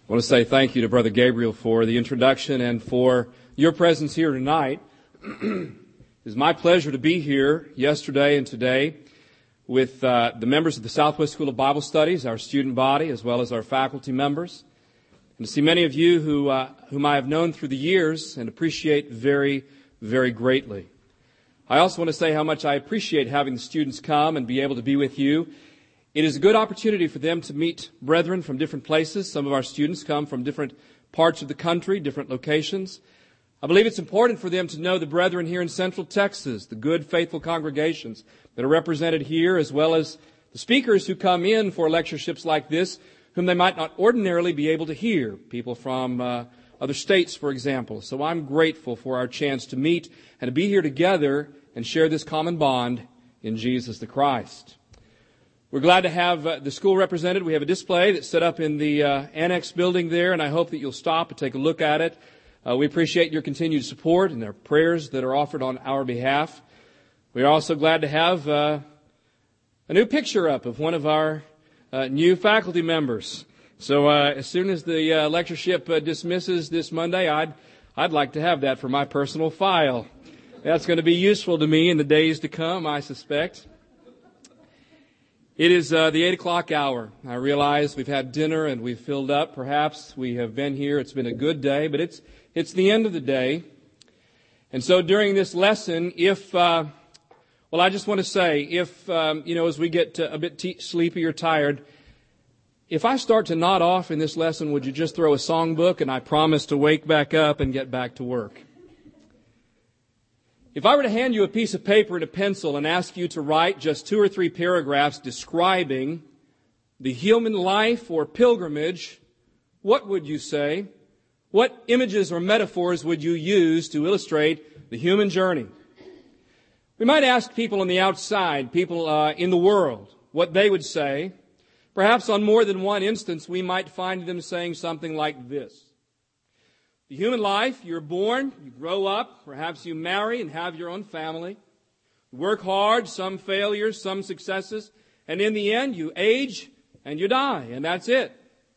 I want to say thank you to Brother Gabriel for the introduction and for your presence here tonight. It is my pleasure to be here yesterday and today with the members of the Southwest School of Bible Studies, our student body, as well as our faculty members, and to see many of you whom I have known through the years and appreciate very, very greatly. I also want to say how much I appreciate having the students come and be able to be with you. It is a good opportunity for them to meet brethren from different places. Some of our students come from different parts of the country, different locations. I believe it's important for them to know the brethren here in Central Texas, the good, faithful congregations that are represented here, as well as the speakers who come in for lectureships like this, whom they might not ordinarily be able to hear, people from other states, for example. So I'm grateful for our chance to meet and to be here together and share this common bond in Jesus the Christ. We're glad to have the school represented. We have a display that's set up in the annex building there, and I hope that you'll stop and take a look at it. We appreciate your continued support and their prayers that are offered on our behalf. We are also glad to have a new picture up of one of our new faculty members. So as soon as the lectureship dismisses this Monday, I'd like to have that for my personal file. That's going to be useful to me in the days to come, I suspect. It is the 8 o'clock hour. I realize we've had dinner and we've filled up. Perhaps we have been here. It's been a good day, but it's the end of the day. And so during this lesson, I just want to say, as we get a bit sleepy or tired, if I start to nod off in this lesson, would you just throw a songbook and I promise to wake back up and get back to work? If I were to hand you a piece of paper and a pencil and ask you to write just 2 or 3 paragraphs describing the human life or pilgrimage, what would you say? What images or metaphors would you use to illustrate the human journey? We might ask people on the outside, people in the world, what they would say. Perhaps on more than one instance, we might find them saying something like this. The human life, you're born, you grow up, perhaps you marry and have your own family. You work hard, some failures, some successes, and in the end you age and you die, and that's it.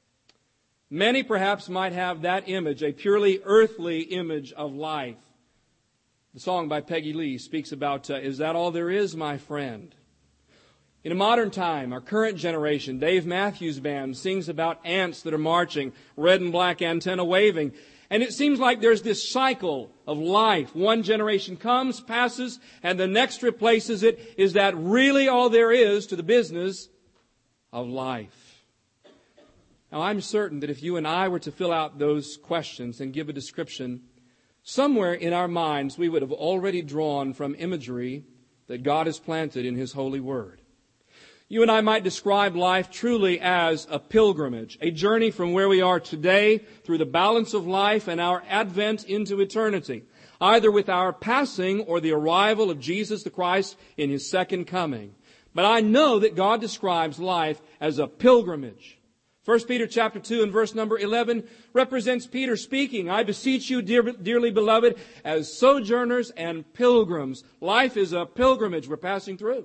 Many perhaps might have that image, a purely earthly image of life. The song by Peggy Lee speaks about, is that all there is, my friend? In a modern time, our current generation, Dave Matthews Band sings about ants that are marching, red and black antenna waving. And it seems like there's this cycle of life. One generation comes, passes, and the next replaces it. Is that really all there is to the business of life? Now, I'm certain that if you and I were to fill out those questions and give a description, somewhere in our minds we would have already drawn from imagery that God has planted in His holy word. You and I might describe life truly as a pilgrimage, a journey from where we are today through the balance of life and our advent into eternity, either with our passing or the arrival of Jesus the Christ in His second coming. But I know that God describes life as a pilgrimage. 1 Peter chapter 2 and verse number 11 represents Peter speaking, I beseech you, dearly beloved, as sojourners and pilgrims. Life is a pilgrimage we're passing through.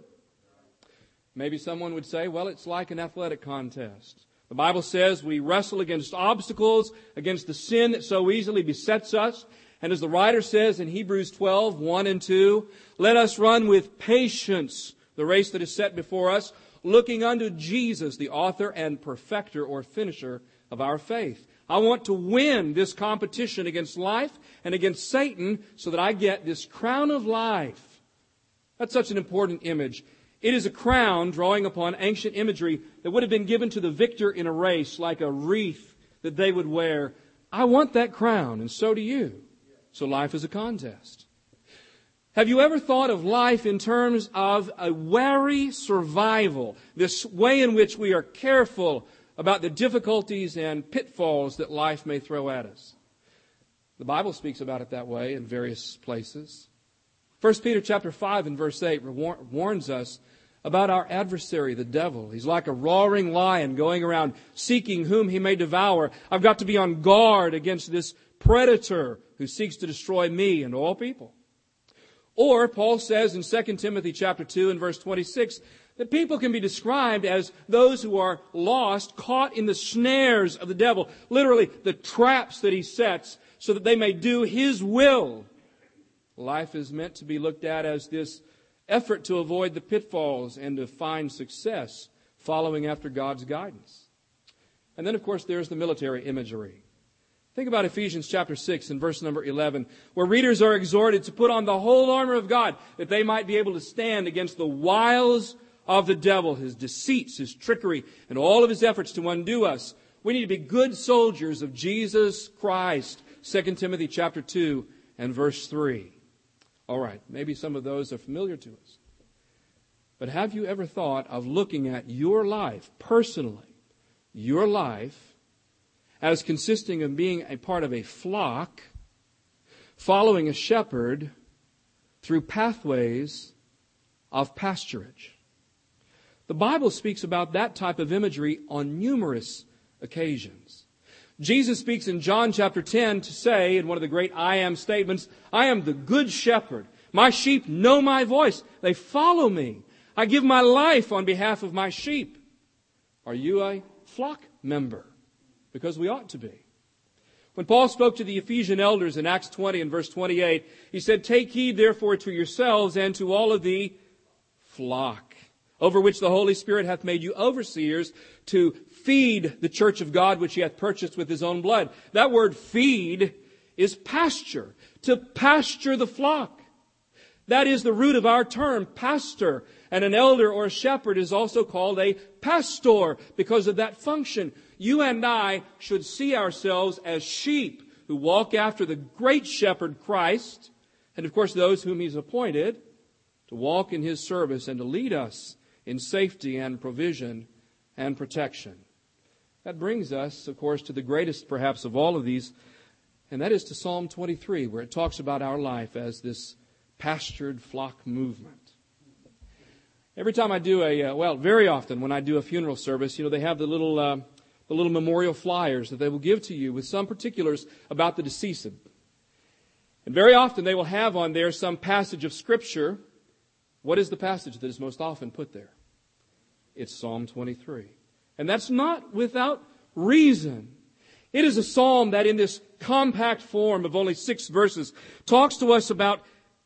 Maybe someone would say, well, it's like an athletic contest. The Bible says we wrestle against obstacles, against the sin that so easily besets us. And as the writer says in Hebrews 12, 1 and 2, let us run with patience the race that is set before us, looking unto Jesus, the author and perfecter or finisher of our faith. I want to win this competition against life and against Satan so that I get this crown of life. That's such an important image. It is a crown drawing upon ancient imagery that would have been given to the victor in a race, like a wreath that they would wear. I want that crown, and so do you. So life is a contest. Have you ever thought of life in terms of a wary survival, this way in which we are careful about the difficulties and pitfalls that life may throw at us? The Bible speaks about it that way in various places. 1 Peter chapter 5 and verse 8 warns us about our adversary, the devil. He's like a roaring lion going around seeking whom he may devour. I've got to be on guard against this predator who seeks to destroy me and all people. Or Paul says in 2 Timothy chapter 2 and verse 26 That people can be described as those who are lost, caught in the snares of the devil. Literally, the traps that he sets so that they may do his will. Life is meant to be looked at as this effort to avoid the pitfalls and to find success following after God's guidance. And then, of course, there's the military imagery. Think about Ephesians chapter 6 and verse number 11, where readers are exhorted to put on the whole armor of God that they might be able to stand against the wiles of the devil, his deceits, his trickery, and all of his efforts to undo us. We need to be good soldiers of Jesus Christ. 2 Timothy chapter 2 and verse 3. All right, maybe some of those are familiar to us. But have you ever thought of looking at your life, personally, your life, as consisting of being a part of a flock, following a shepherd through pathways of pasturage? The Bible speaks about that type of imagery on numerous occasions. Jesus speaks in John chapter 10 to say, in one of the great I am statements, I am the good shepherd. My sheep know my voice. They follow me. I give my life on behalf of my sheep. Are you a flock member? Because we ought to be. When Paul spoke to the Ephesian elders in Acts 20 and verse 28, he said, take heed therefore to yourselves and to all of the flock, over which the Holy Spirit hath made you overseers to feed the church of God, which he hath purchased with his own blood. That word feed is pasture, to pasture the flock. That is the root of our term, pastor. And an elder or a shepherd is also called a pastor because of that function. You and I should see ourselves as sheep who walk after the great shepherd Christ, and of course those whom he's appointed to walk in his service and to lead us in safety and provision and protection. That brings us, of course, to the greatest perhaps of all of these, and that is to Psalm 23, where it talks about our life as this pastured flock movement. Every time I do very often when I do a funeral service, they have the little memorial flyers that they will give to you with some particulars about the deceased. And very often they will have on there some passage of Scripture. What is the passage that is most often put there? It's Psalm 23. And that's not without reason. It is a psalm that in this compact form of only 6 verses talks to us about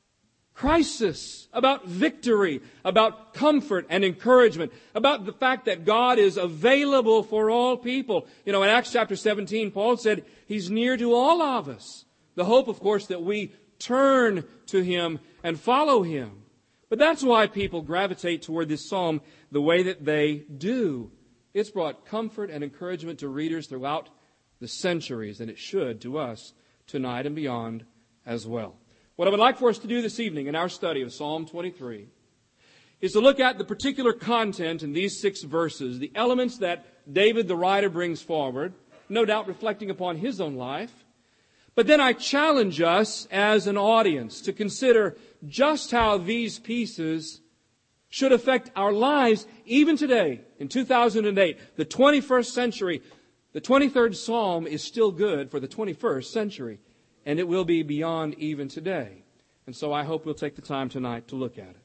crisis, about victory, about comfort and encouragement, about the fact that God is available for all people. In Acts chapter 17, Paul said he's near to all of us. The hope, of course, that we turn to him and follow him. But that's why people gravitate toward this psalm the way that they do. It's brought comfort and encouragement to readers throughout the centuries, and it should to us tonight and beyond as well. What I would like for us to do this evening in our study of Psalm 23 is to look at the particular content in these 6 verses, the elements that David the writer brings forward, no doubt reflecting upon his own life. But then I challenge us as an audience to consider just how these pieces should affect our lives even today, in 2008, the 21st century. The 23rd Psalm is still good for the 21st century, and it will be beyond even today. And so I hope we'll take the time tonight to look at it.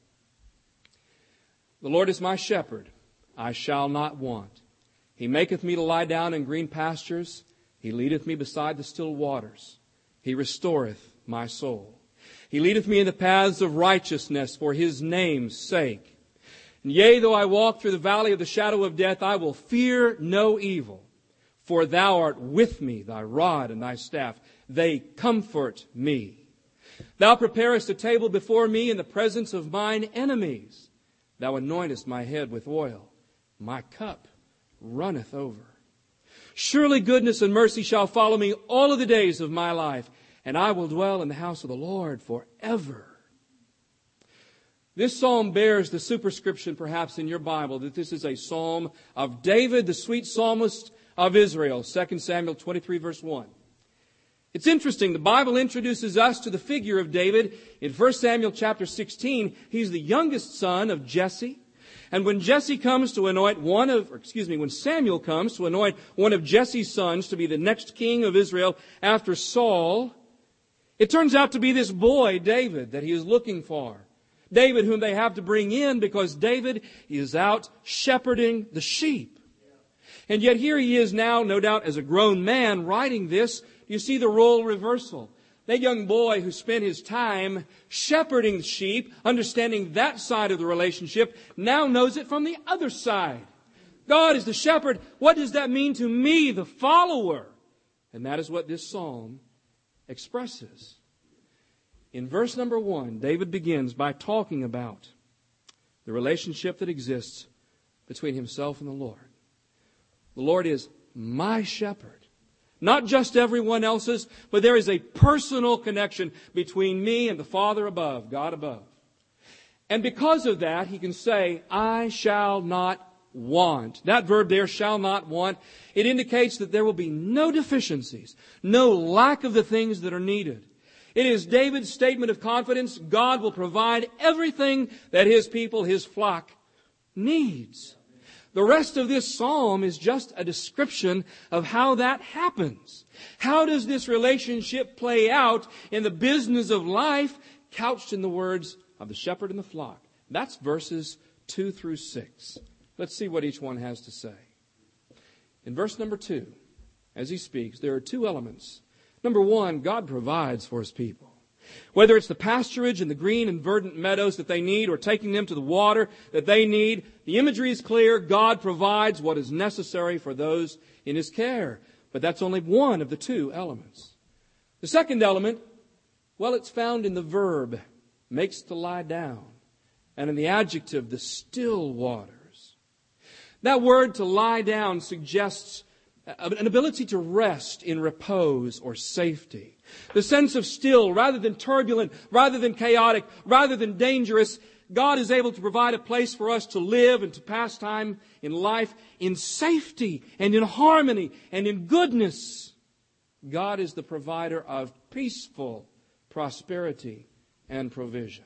The Lord is my shepherd, I shall not want. He maketh me to lie down in green pastures. He leadeth me beside the still waters. He restoreth my soul. He leadeth me in the paths of righteousness for his name's sake. And yea, though I walk through the valley of the shadow of death, I will fear no evil. For thou art with me, thy rod and thy staff, they comfort me. Thou preparest a table before me in the presence of mine enemies. Thou anointest my head with oil. My cup runneth over. Surely goodness and mercy shall follow me all of the days of my life, and I will dwell in the house of the Lord forever. This psalm bears the superscription, perhaps in your Bible, that this is a psalm of David, the sweet psalmist of Israel, 2 Samuel 23, verse 1. It's interesting, the Bible introduces us to the figure of David in 1 Samuel chapter 16. He's the youngest son of Jesse. And when Samuel comes to anoint one of Jesse's sons to be the next king of Israel after Saul, it turns out to be this boy, David, that he is looking for. David whom they have to bring in because David is out shepherding the sheep. And yet here he is now, no doubt as a grown man, writing this. You see the role reversal. That young boy who spent his time shepherding sheep, understanding that side of the relationship, now knows it from the other side. God is the shepherd. What does that mean to me, the follower? And that is what this psalm expresses. In verse number 1, David begins by talking about the relationship that exists between himself and the Lord. The Lord is my shepherd. Not just everyone else's, but there is a personal connection between me and the Father above, God above. And because of that, he can say, I shall not want. That verb there, shall not want, it indicates that there will be no deficiencies, no lack of the things that are needed. It is David's statement of confidence. God will provide everything that his people, his flock, needs. The rest of this psalm is just a description of how that happens. How does this relationship play out in the business of life, couched in the words of the shepherd and the flock? That's verses 2 through 6. Let's see what each one has to say. In verse number 2, as he speaks, there are two elements. Number 1, God provides for his people. Whether it's the pasturage and the green and verdant meadows that they need or taking them to the water that they need, the imagery is clear. God provides what is necessary for those in his care. But that's only one of the two elements. The second element, well, it's found in the verb, makes to lie down, and in the adjective, the still waters. That word to lie down suggests an ability to rest in repose or safety. The sense of still, rather than turbulent, rather than chaotic, rather than dangerous, God is able to provide a place for us to live and to pass time in life in safety and in harmony and in goodness. God is the provider of peaceful prosperity and provision.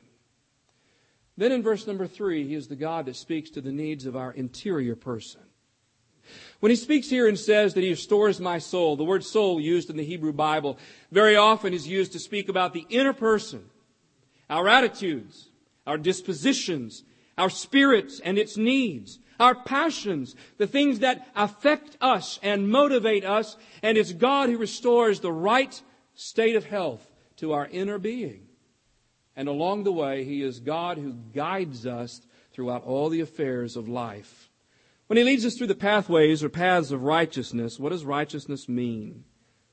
Then in verse number 3, he is the God that speaks to the needs of our interior person. When he speaks here and says that he restores my soul, the word soul used in the Hebrew Bible very often is used to speak about the inner person, our attitudes, our dispositions, our spirits and its needs, our passions, the things that affect us and motivate us, and it's God who restores the right state of health to our inner being. And along the way, he is God who guides us throughout all the affairs of life. When he leads us through the pathways or paths of righteousness, what does righteousness mean?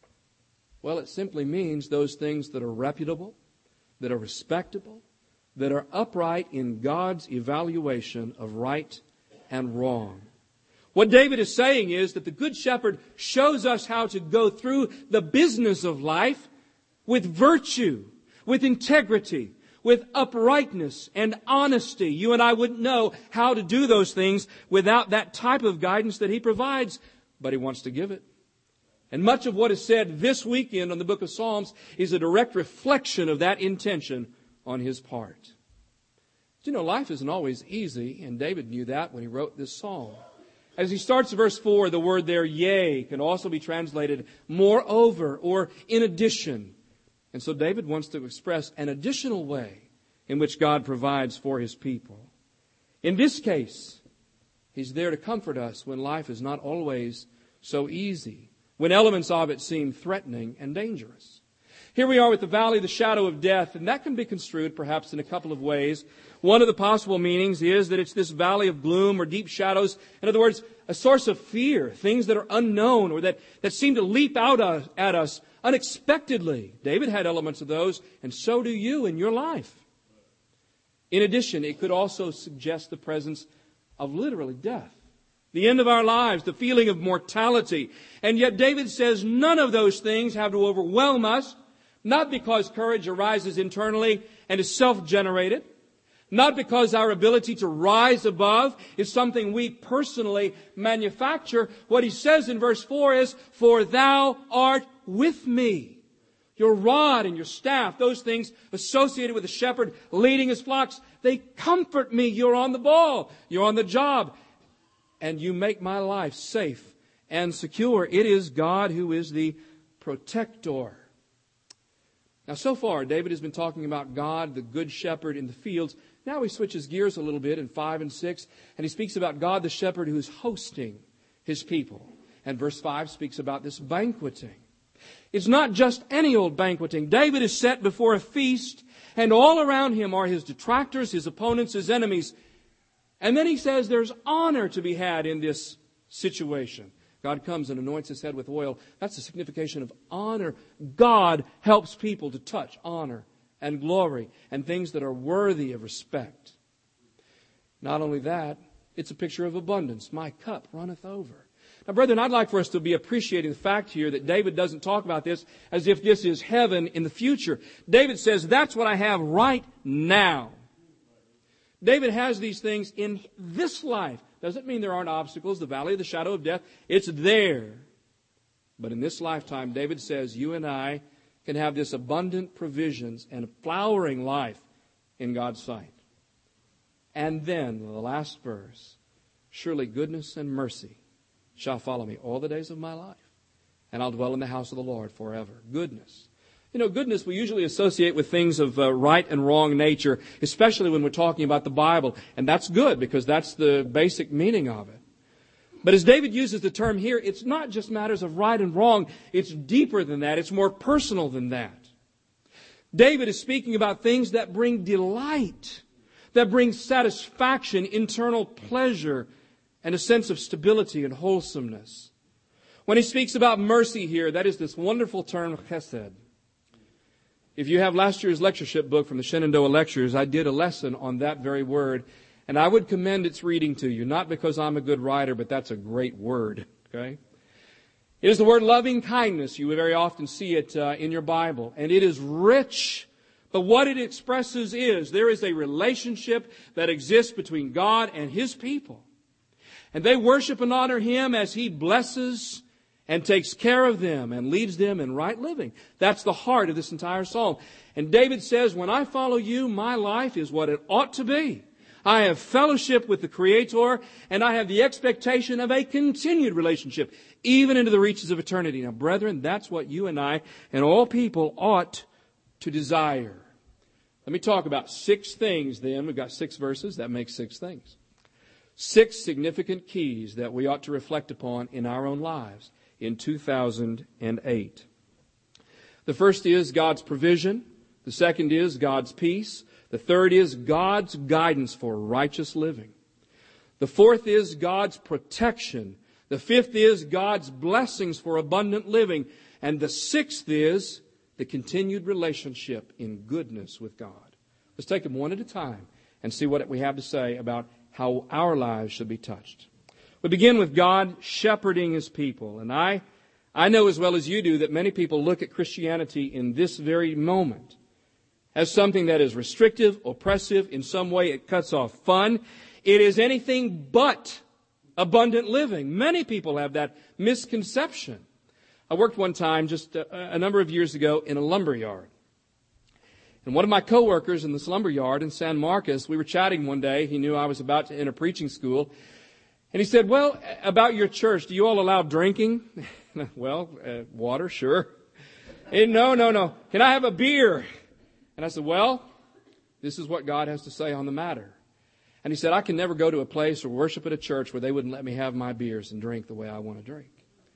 Well, it simply means those things that are reputable, that are respectable, that are upright in God's evaluation of right and wrong. What David is saying is that the Good Shepherd shows us how to go through the business of life with virtue, with integrity, with uprightness and honesty. You and I wouldn't know how to do those things without that type of guidance that he provides, but he wants to give it. And much of what is said this weekend on the book of Psalms is a direct reflection of that intention on his part. You know, life isn't always easy, and David knew that when he wrote this psalm. As he starts verse 4, the word there, yea, can also be translated moreover or in addition. And so David wants to express an additional way in which God provides for his people. In this case, he's there to comfort us when life is not always so easy, when elements of it seem threatening and dangerous. Here we are with the valley of the shadow of death, and that can be construed perhaps in a couple of ways. One of the possible meanings is that it's this valley of gloom or deep shadows. In other words, a source of fear, things that are unknown or that seem to leap out at us unexpectedly. David had elements of those, and so do you in your life. In addition, it could also suggest the presence of literally death, the end of our lives, the feeling of mortality. And yet David says none of those things have to overwhelm us, not because courage arises internally and is self-generated, not because our ability to rise above is something we personally manufacture. What he says in verse 4 is, for thou art with me. Your rod and your staff, those things associated with the shepherd leading his flocks, they comfort me. You're on the ball. You're on the job. And you make my life safe and secure. It is God who is the protector. Now, so far, David has been talking about God, the good shepherd in the fields. Now he switches gears a little bit in 5 and 6, and he speaks about God the shepherd who's hosting his people. And verse 5 speaks about this banqueting. It's not just any old banqueting. David is set before a feast, and all around him are his detractors, his opponents, his enemies. And then he says there's honor to be had in this situation. God comes and anoints his head with oil. That's the signification of honor. God helps people to touch honor and glory and things that are worthy of respect. Not only that, it's a picture of abundance. My cup runneth over. Now, brethren, I'd like for us to be appreciating the fact here that David doesn't talk about this as if this is heaven in the future. David says, that's what I have right now. David has these things in this life. Doesn't mean there aren't obstacles, the valley of the shadow of death. It's there. But in this lifetime, David says, you and I can have this abundant provisions and a flowering life in God's sight. And then, the last verse, surely goodness and mercy shall follow me all the days of my life, and I'll dwell in the house of the Lord forever. Goodness. You know, goodness we usually associate with things of right and wrong nature, especially when we're talking about the Bible. And that's good because that's the basic meaning of it. But as David uses the term here, it's not just matters of right and wrong. It's deeper than that. It's more personal than that. David is speaking about things that bring delight, that bring satisfaction, internal pleasure, and a sense of stability and wholesomeness. When he speaks about mercy here, that is this wonderful term, chesed. If you have last year's lectureship book from the Shenandoah Lectures, I did a lesson on that very word. And I would commend its reading to you, not because I'm a good writer, but that's a great word. Okay? It is the word loving kindness. You very often see it in your Bible. And it is rich. But what it expresses is there is a relationship that exists between God and His people. And they worship and honor Him as He blesses and takes care of them and leads them in right living. That's the heart of this entire psalm. And David says, when I follow you, my life is what it ought to be. I have fellowship with the Creator, and I have the expectation of a continued relationship, even into the reaches of eternity. Now, brethren, that's what you and I and all people ought to desire. Let me talk about 6 things then. We've got 6 verses. That makes 6 things. 6 significant keys that we ought to reflect upon in our own lives in 2008. The first is God's provision. The second is God's peace. The third is God's guidance for righteous living. The fourth is God's protection. The fifth is God's blessings for abundant living. And the sixth is the continued relationship in goodness with God. Let's take them one at a time and see what we have to say about how our lives should be touched. We begin with God shepherding His people. And I know as well as you do that many people look at Christianity in this very moment as something that is restrictive, oppressive, in some way it cuts off fun. It is anything but abundant living. Many people have that misconception. I worked one time just a number of years ago in a lumber yard. And one of my coworkers in this lumber yard in San Marcos, we were chatting one day. He knew I was about to enter preaching school. And he said, well, about your church, do you all allow drinking? Well, water, sure. And no. Can I have a beer? And I said, well, this is what God has to say on the matter. And he said, I can never go to a place or worship at a church where they wouldn't let me have my beers and drink the way I want to drink.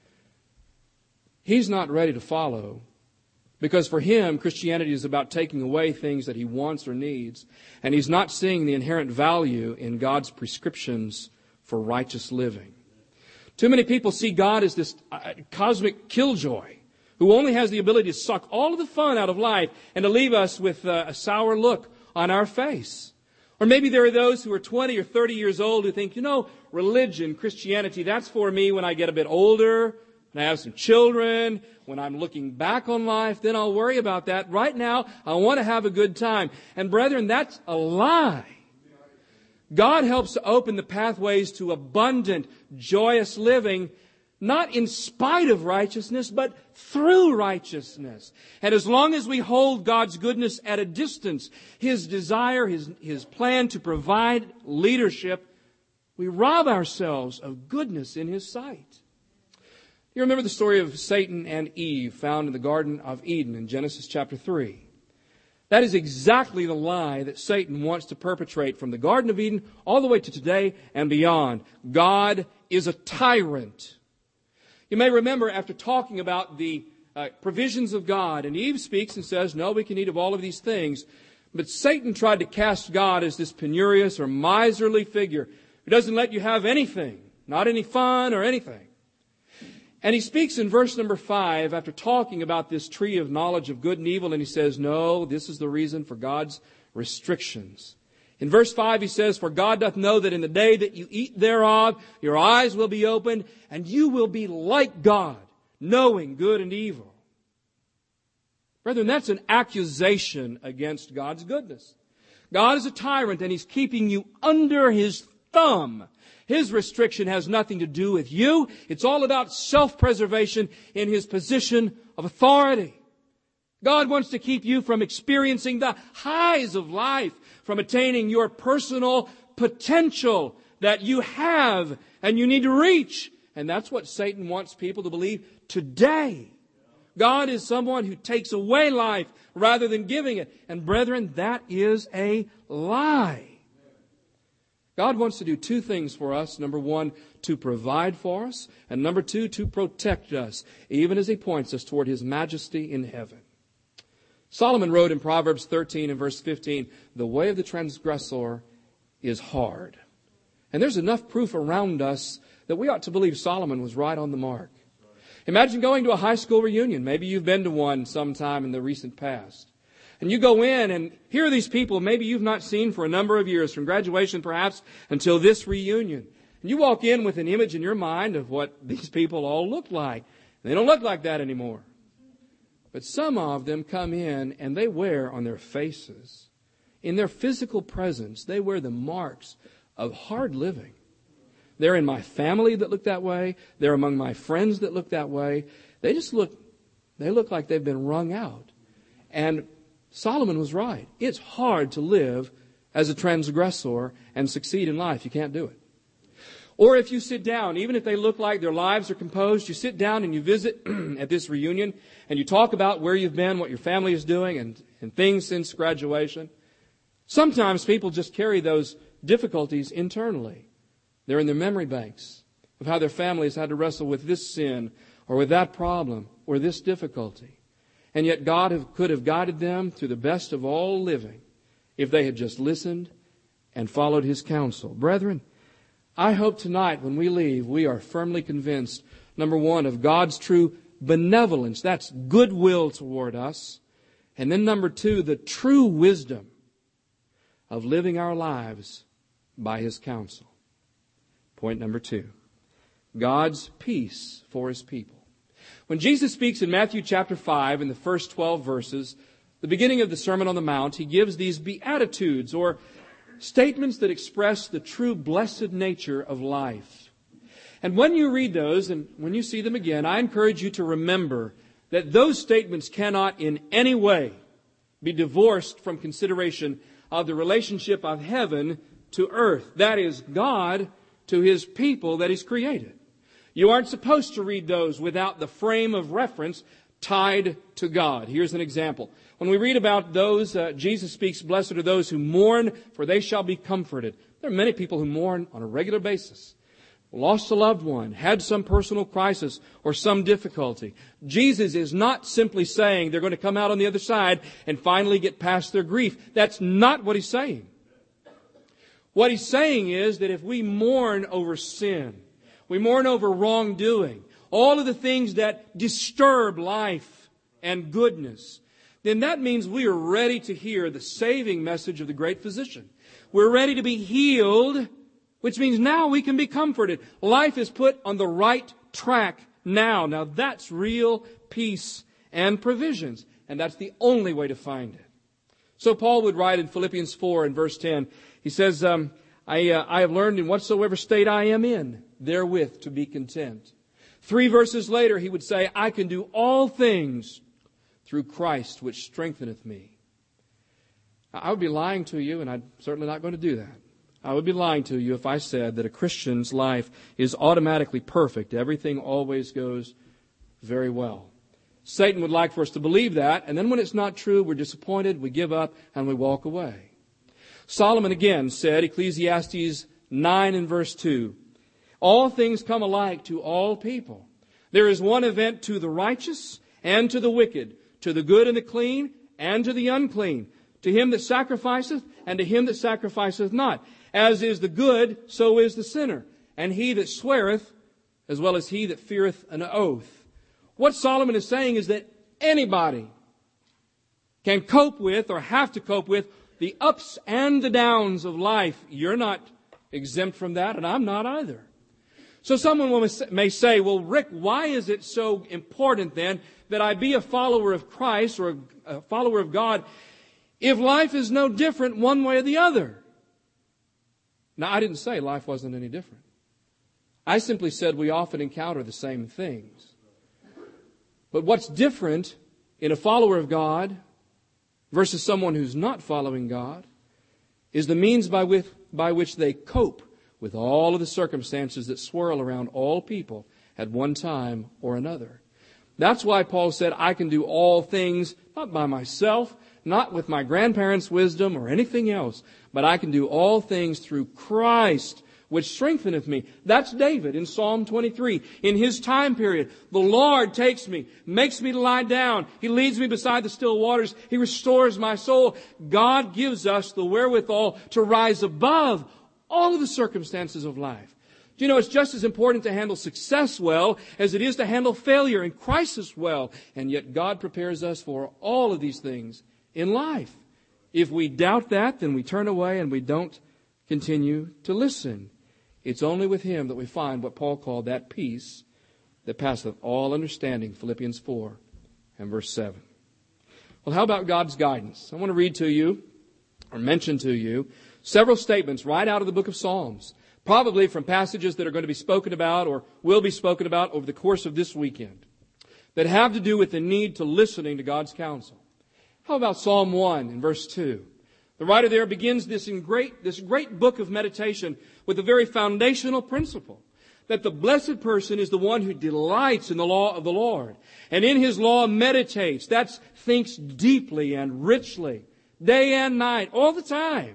He's not ready to follow because for him, Christianity is about taking away things that he wants or needs. And he's not seeing the inherent value in God's prescriptions for righteous living. Too many people see God as this cosmic killjoy who only has the ability to suck all of the fun out of life and to leave us with a sour look on our face. Or maybe there are those who are 20 or 30 years old who think, religion, Christianity, that's for me when I get a bit older, when I have some children, when I'm looking back on life, then I'll worry about that. Right now, I want to have a good time. And brethren, that's a lie. God helps to open the pathways to abundant, joyous living, not in spite of righteousness, but through righteousness. And as long as we hold God's goodness at a distance, His desire, His plan to provide leadership, we rob ourselves of goodness in His sight. You remember the story of Satan and Eve found in the Garden of Eden in Genesis chapter 3. That is exactly the lie that Satan wants to perpetrate from the Garden of Eden all the way to today and beyond. God is a tyrant. You may remember after talking about the provisions of God, and Eve speaks and says, no, we can eat of all of these things. But Satan tried to cast God as this penurious or miserly figure who doesn't let you have anything, not any fun or anything. And he speaks in verse number 5 after talking about this tree of knowledge of good and evil, and he says, no, this is the reason for God's restrictions. In verse 5 he says, for God doth know that in the day that you eat thereof, your eyes will be opened, and you will be like God, knowing good and evil. Brethren, that's an accusation against God's goodness. God is a tyrant, and He's keeping you under His thumb. His restriction has nothing to do with you. It's all about self-preservation in His position of authority. God wants to keep you from experiencing the highs of life, from attaining your personal potential that you have and you need to reach. And that's what Satan wants people to believe today. God is someone who takes away life rather than giving it. And brethren, that is a lie. God wants to do two things for us. Number one, to provide for us. And number two, to protect us, even as He points us toward His majesty in heaven. Solomon wrote in Proverbs 13 and verse 15, the way of the transgressor is hard. And there's enough proof around us that we ought to believe Solomon was right on the mark. Imagine going to a high school reunion. Maybe you've been to one sometime in the recent past. And you go in and here are these people maybe you've not seen for a number of years, from graduation perhaps until this reunion. And you walk in with an image in your mind of what these people all look like. They don't look like that anymore. But some of them come in and they wear on their faces, in their physical presence, they wear the marks of hard living. They're in my family that look that way. They're among my friends that look that way. They look like they've been wrung out. And Solomon was right. It's hard to live as a transgressor and succeed in life. You can't do it. Or if you sit down, even if they look like their lives are composed, you sit down and you visit at this reunion and you talk about where you've been, what your family is doing, and things since graduation. Sometimes people just carry those difficulties internally. They're in their memory banks of how their families had to wrestle with this sin or with that problem or this difficulty. And yet God could have guided them through the best of all living if they had just listened and followed His counsel. Brethren, I hope tonight when we leave, we are firmly convinced, number one, of God's true benevolence. That's goodwill toward us. And then number two, the true wisdom of living our lives by His counsel. Point number two, God's peace for His people. When Jesus speaks in Matthew chapter 5 in the first 12 verses, the beginning of the Sermon on the Mount, He gives these beatitudes or statements that express the true blessed nature of life. And when you read those and when you see them again, I encourage you to remember that those statements cannot in any way be divorced from consideration of the relationship of heaven to earth. That is, God to His people that He's created. You aren't supposed to read those without the frame of reference tied to God. Here's an example. When we read about those, Jesus speaks, blessed are those who mourn, for they shall be comforted. There are many people who mourn on a regular basis. Lost a loved one, had some personal crisis or some difficulty. Jesus is not simply saying they're going to come out on the other side and finally get past their grief. That's not what He's saying. What He's saying is that if we mourn over sin, we mourn over wrongdoing, all of the things that disturb life and goodness, then that means we are ready to hear the saving message of the great physician. We're ready to be healed, which means now we can be comforted. Life is put on the right track now. Now that's real peace and provisions. And that's the only way to find it. So Paul would write in Philippians 4 and verse 10, he says, I have learned in whatsoever state I am in, therewith to be content. 3 verses later, he would say, I can do all things through Christ, which strengtheneth me. I would be lying to you, and I'm certainly not going to do that. I would be lying to you if I said that a Christian's life is automatically perfect. Everything always goes very well. Satan would like for us to believe that, and then when it's not true, we're disappointed, we give up, and we walk away. Solomon again said, Ecclesiastes 9 and verse 2, all things come alike to all people. There is one event to the righteous and to the wicked, to the good and the clean and to the unclean, to him that sacrificeth and to him that sacrificeth not. As is the good, so is the sinner, and he that sweareth, as well as he that feareth an oath. What Solomon is saying is that anybody can cope with or have to cope with the ups and the downs of life. You're not exempt from that, and I'm not either. So someone may say, well, Rick, why is it so important then that I be a follower of Christ or a follower of God if life is no different one way or the other? Now, I didn't say life wasn't any different. I simply said we often encounter the same things. But what's different in a follower of God versus someone who's not following God is the means by which they cope with all of the circumstances that swirl around all people at one time or another. That's why Paul said, I can do all things, not by myself, not with my grandparents' wisdom or anything else, but I can do all things through Christ, which strengtheneth me. That's David in Psalm 23. In his time period, the Lord takes me, makes me to lie down. He leads me beside the still waters. He restores my soul. God gives us the wherewithal to rise above all of the circumstances of life. Do you know, it's just as important to handle success well as it is to handle failure and crisis well. And yet God prepares us for all of these things in life. If we doubt that, then we turn away and we don't continue to listen. It's only with Him that we find what Paul called that peace that passeth all understanding, Philippians 4 and verse 7. Well, how about God's guidance? I want to read to you, or mention to you, several statements right out of the book of Psalms, probably from passages that are going to be spoken about or will be spoken about over the course of this weekend, that have to do with the need to listening to God's counsel. How about Psalm 1 and verse 2? The writer there begins this great book of meditation with a very foundational principle, that the blessed person is the one who delights in the law of the Lord, and in His law meditates. That thinks deeply and richly, day and night, all the time.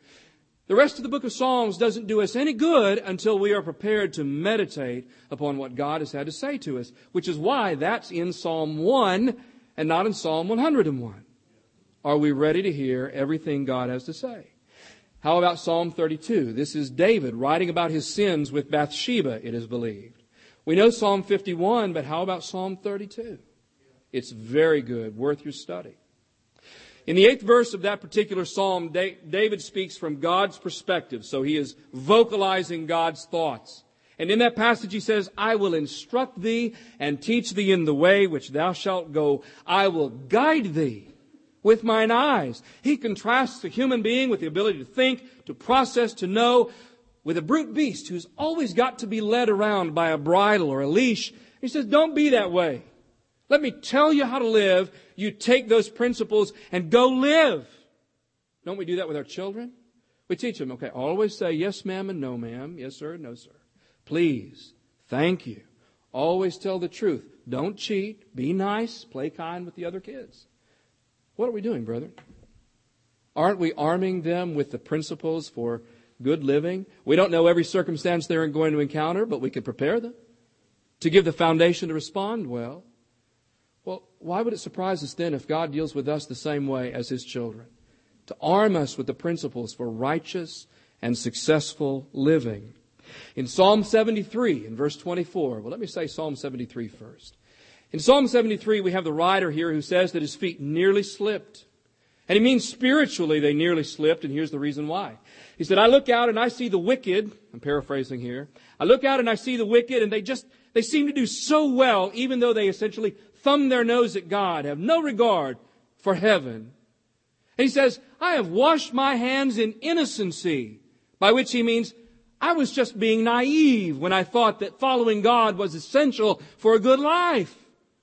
The rest of the book of Psalms doesn't do us any good until we are prepared to meditate upon what God has had to say to us, which is why that's in Psalm 1 and not in Psalm 101. Are we ready to hear everything God has to say? How about Psalm 32? This is David writing about his sins with Bathsheba, it is believed. We know Psalm 51, but how about Psalm 32? It's very good, worth your study. In the 8th verse of that particular psalm, David speaks from God's perspective, so he is vocalizing God's thoughts. And in that passage he says, I will instruct thee and teach thee in the way which thou shalt go. I will guide thee with mine eyes. He contrasts a human being with the ability to think, to process, to know, with a brute beast who's always got to be led around by a bridle or a leash. He says, don't be that way. Let me tell you how to live. You take those principles and go live. Don't we do that with our children? We teach them, okay, always say yes, ma'am, and no, ma'am. Yes, sir, no, sir. Please. Thank you. Always tell the truth. Don't cheat. Be nice. Play kind with the other kids. What are we doing, brethren? Aren't we arming them with the principles for good living? We don't know every circumstance they're going to encounter, but we can prepare them to give the foundation to respond well. Well, why would it surprise us then if God deals with us the same way as His children? To arm us with the principles for righteous and successful living. In Psalm 73, in verse 24, well, let me say Psalm 73 first. In Psalm 73, we have the writer here who says that his feet nearly slipped. And he means spiritually they nearly slipped, and here's the reason why. He said, I look out and I see the wicked, I'm paraphrasing here, I look out and I see the wicked, and they seem to do so well, even though they essentially thumb their nose at God, have no regard for heaven. And he says, I have washed my hands in innocency, by which he means I was just being naive when I thought that following God was essential for a good life.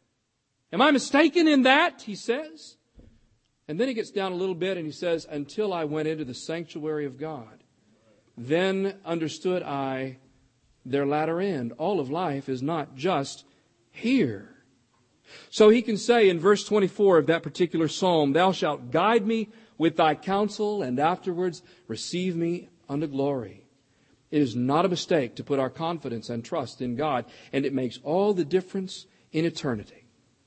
Am I mistaken in that? He says. And then he gets down a little bit and he says, until I went into the sanctuary of God, then understood I their latter end. All of life is not just here. So he can say in verse 24 of that particular psalm, "Thou shalt guide me with thy counsel, and afterwards receive me unto glory." It is not a mistake to put our confidence and trust in God, and it makes all the difference in eternity.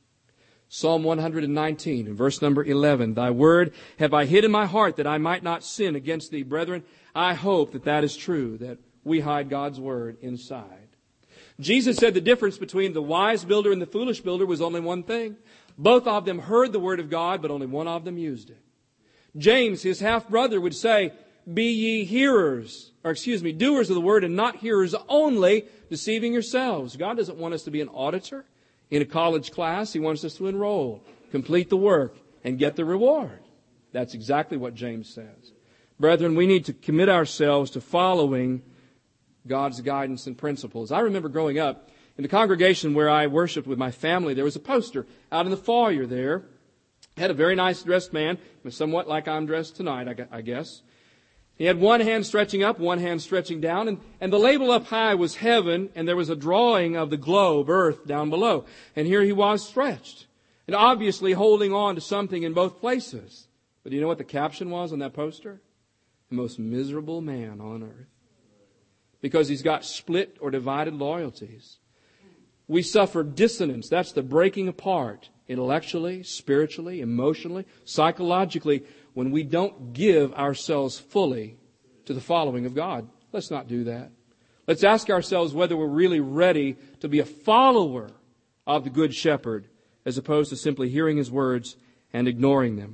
Psalm 119 and verse number 11, "Thy word have I hid in my heart that I might not sin against thee." Brethren, I hope that that is true, that we hide God's word inside. Jesus said the difference between the wise builder and the foolish builder was only one thing. Both of them heard the word of God, but only one of them used it. James, his half-brother, would say, "Be ye doers of the word and not hearers only, deceiving yourselves." God doesn't want us to be an auditor in a college class. He wants us to enroll, complete the work, and get the reward. That's exactly what James says. Brethren, we need to commit ourselves to following God's guidance and principles. I remember growing up in the congregation where I worshiped with my family, there was a poster out in the foyer there. Had a very nice dressed man, somewhat like I'm dressed tonight, I guess. He had one hand stretching up, one hand stretching down, and the label up high was heaven, and there was a drawing of the globe, earth, down below. And here he was stretched, and obviously holding on to something in both places. But do you know what the caption was on that poster? "The most miserable man on earth." Because he's got split or divided loyalties. We suffer dissonance. That's the breaking apart, intellectually, spiritually, emotionally, psychologically, when we don't give ourselves fully to the following of God. Let's not do that. Let's ask ourselves whether we're really ready to be a follower of the Good Shepherd, as opposed to simply hearing His words and ignoring them.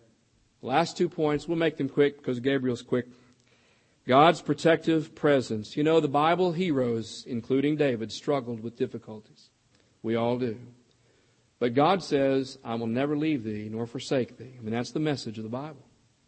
Last 2 points, we'll make them quick because Gabriel's quick. God's protective presence. You know, the Bible heroes, including David, struggled with difficulties. We all do. But God says, "I will never leave thee nor forsake thee." I mean, that's the message of the Bible.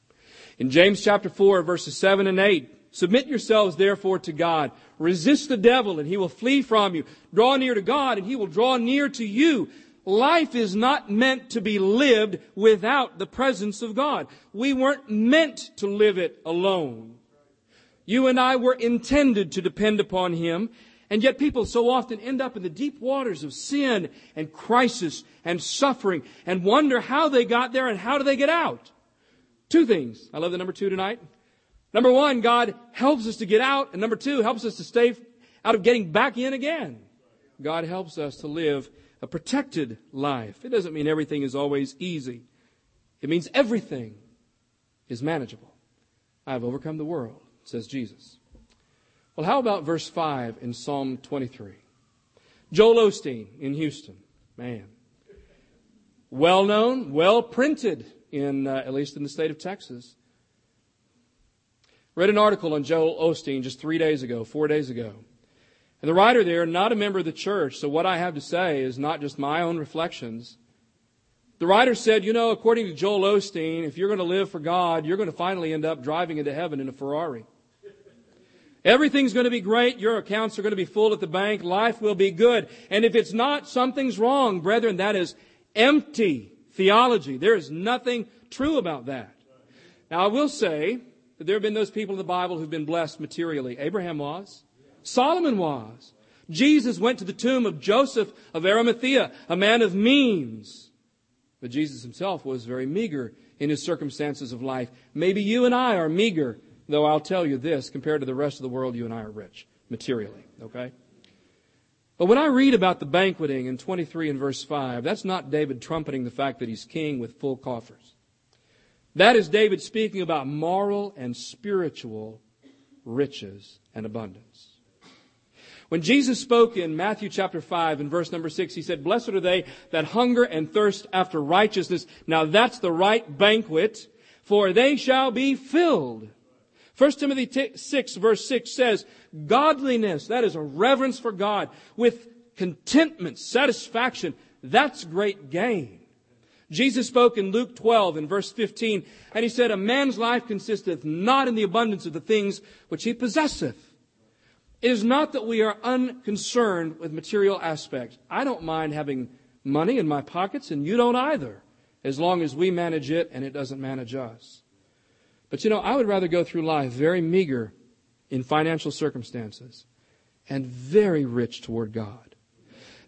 In James chapter 4, verses 7 and 8, "Submit yourselves therefore to God. Resist the devil, and he will flee from you. Draw near to God, and He will draw near to you." Life is not meant to be lived without the presence of God. We weren't meant to live it alone. You and I were intended to depend upon Him, and yet people so often end up in the deep waters of sin and crisis and suffering and wonder how they got there and how do they get out. 2 things. I love the number 2 tonight. Number 1, God helps us to get out, and number 2, helps us to stay out of getting back in again. God helps us to live a protected life. It doesn't mean everything is always easy. It means everything is manageable. I have overcome the world, says Jesus. Well, how about verse 5 in Psalm 23? Joel Osteen in Houston. Man. Well known, well printed in, at least in the state of Texas. Read an article on Joel Osteen just 4 days ago. And the writer there, not a member of the church, so what I have to say is not just my own reflections. The writer said, you know, according to Joel Osteen, if you're going to live for God, you're going to finally end up driving into heaven in a Ferrari. Everything's going to be great. Your accounts are going to be full at the bank. Life will be good. And if it's not, something's wrong, brethren. That is empty theology. There is nothing true about that. Now, I will say that there have been those people in the Bible who've been blessed materially. Abraham was. Solomon was. Jesus went to the tomb of Joseph of Arimathea, a man of means. But Jesus himself was very meager in his circumstances of life. Maybe you and I are meager, though I'll tell you this, compared to the rest of the world, you and I are rich, materially, okay? But when I read about the banqueting in 23 and verse 5, that's not David trumpeting the fact that he's king with full coffers. That is David speaking about moral and spiritual riches and abundance. When Jesus spoke in Matthew chapter 5 and verse number 6, He said, "Blessed are they that hunger and thirst after righteousness." Now that's the right banquet, for they shall be filled. 1 Timothy 6 verse 6 says, godliness, that is a reverence for God, with contentment, satisfaction, that's great gain. Jesus spoke in Luke 12 in verse 15, and He said, "A man's life consisteth not in the abundance of the things which he possesseth." It is not that we are unconcerned with material aspects. I don't mind having money in my pockets, and you don't either, as long as we manage it and it doesn't manage us. But you know, I would rather go through life very meager in financial circumstances and very rich toward God.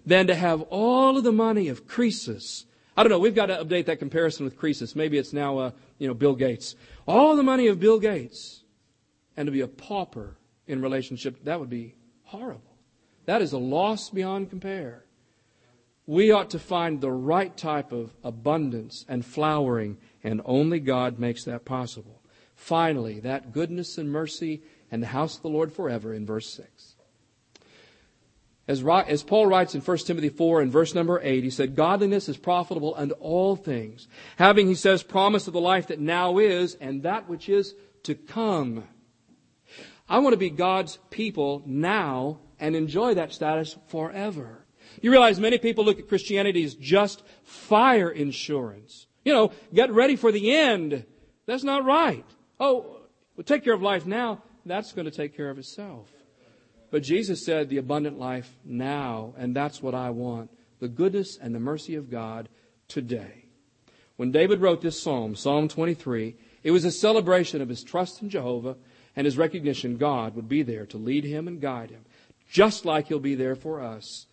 than to have all of the money of Croesus. I don't know, we've got to update that comparison with Croesus. Maybe it's now, Bill Gates. All the money of Bill Gates and to be a pauper in relationship, that would be horrible. That is a loss beyond compare. We ought to find the right type of abundance and flowering, and only God makes that possible. Finally, that goodness and mercy and the house of the Lord forever in verse 6. As Paul writes in 1 Timothy 4 and verse number 8, he said, godliness is profitable unto all things, having, he says, promise of the life that now is and that which is to come. I want to be God's people now and enjoy that status forever. You realize many people look at Christianity as just fire insurance. Get ready for the end. That's not right. Oh, we'll take care of life now. That's going to take care of itself. But Jesus said the abundant life now, and that's what I want. The goodness and the mercy of God today. When David wrote this psalm, Psalm 23, it was a celebration of his trust in Jehovah and his recognition God would be there to lead him and guide him, just like He'll be there for us.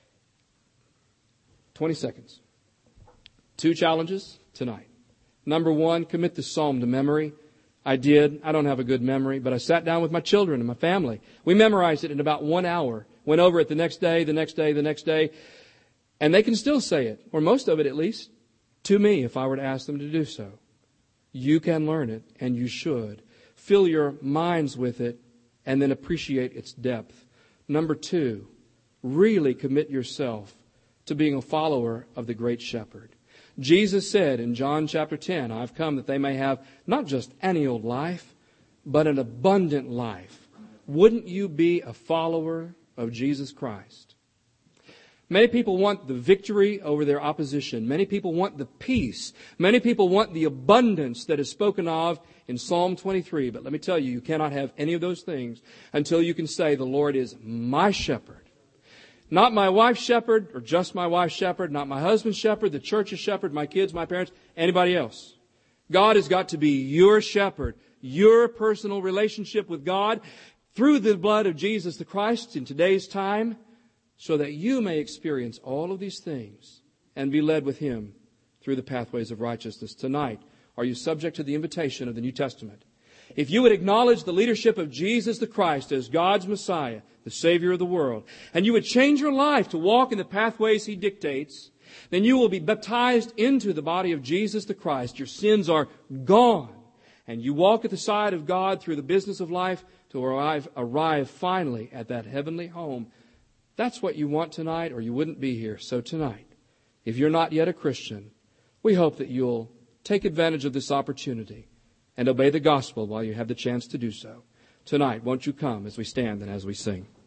20 seconds. 2 challenges tonight. Number 1, commit the psalm to memory. I did. I don't have a good memory, but I sat down with my children and my family. We memorized it in about 1 hour. Went over it the next day, the next day, the next day. And they can still say it, or most of it at least, to me if I were to ask them to do so. You can learn it, and you should. Fill your minds with it, and then appreciate its depth. Number 2, really commit yourself to being a follower of the great shepherd. Jesus said in John chapter 10, I've come that they may have not just any old life, but an abundant life. Wouldn't you be a follower of Jesus Christ? Many people want the victory over their opposition. Many people want the peace. Many people want the abundance that is spoken of in Psalm 23. But let me tell you, you cannot have any of those things until you can say, the Lord is my shepherd. Not my wife's shepherd, or just my wife's shepherd, not my husband's shepherd, the church's shepherd, my kids, my parents, anybody else. God has got to be your shepherd, your personal relationship with God through the blood of Jesus the Christ in today's time, so that you may experience all of these things and be led with Him through the pathways of righteousness. Tonight, are you subject to the invitation of the New Testament? If you would acknowledge the leadership of Jesus the Christ as God's Messiah, the Savior of the world, and you would change your life to walk in the pathways He dictates, then you will be baptized into the body of Jesus the Christ. Your sins are gone, and you walk at the side of God through the business of life to arrive finally at that heavenly home. That's what you want tonight, or you wouldn't be here. So tonight, if you're not yet a Christian, we hope that you'll take advantage of this opportunity and obey the gospel while you have the chance to do so. Tonight, won't you come as we stand and as we sing?